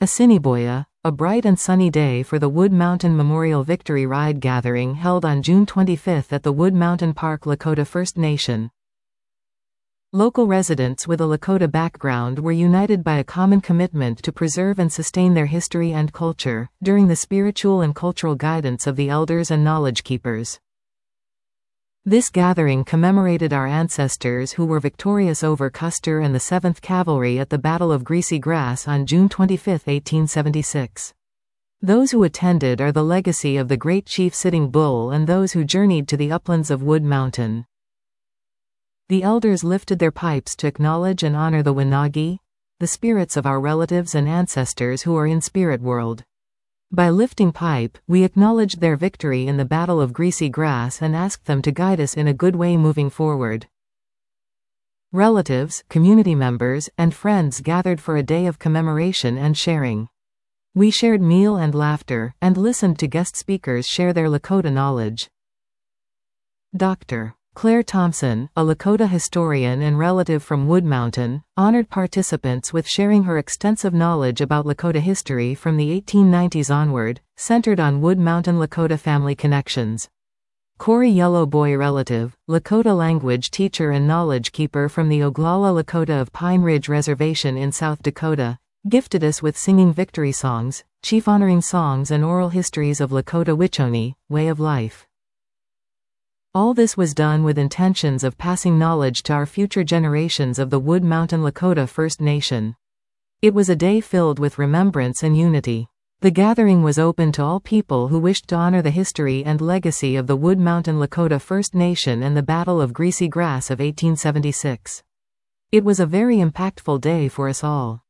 Assiniboia, a bright and sunny day for the Wood Mountain Memorial Victory Ride gathering held on June 25 at the Wood Mountain Park Lakota First Nation. Local residents with a Lakota background were united by a common commitment to preserve and sustain their history and culture, during the spiritual and cultural guidance of the elders and knowledge keepers. This gathering commemorated our ancestors who were victorious over Custer and the 7th Cavalry at the Battle of Greasy Grass on June 25, 1876. Those who attended are the legacy of the great chief Sitting Bull and those who journeyed to the uplands of Wood Mountain. The elders lifted their pipes to acknowledge and honor the Wanagi, the spirits of our relatives and ancestors who are in spirit world. By lifting pipe, we acknowledged their victory in the Battle of Greasy Grass and asked them to guide us in a good way moving forward. Relatives, community members, and friends gathered for a day of commemoration and sharing. We shared meal and laughter, and listened to guest speakers share their Lakota knowledge. Dr. Claire Thompson, a Lakota historian and relative from Wood Mountain, honored participants with sharing her extensive knowledge about Lakota history from the 1890s onward, centered on Wood Mountain Lakota family connections. Corey Yellow Boy, relative, Lakota language teacher and knowledge keeper from the Oglala Lakota of Pine Ridge Reservation in South Dakota, gifted us with singing victory songs, chief honoring songs and oral histories of Lakota Wichoni, way of life. All this was done with intentions of passing knowledge to our future generations of the Wood Mountain Lakota First Nation. It was a day filled with remembrance and unity. The gathering was open to all people who wished to honor the history and legacy of the Wood Mountain Lakota First Nation and the Battle of Greasy Grass of 1876. It was a very impactful day for us all.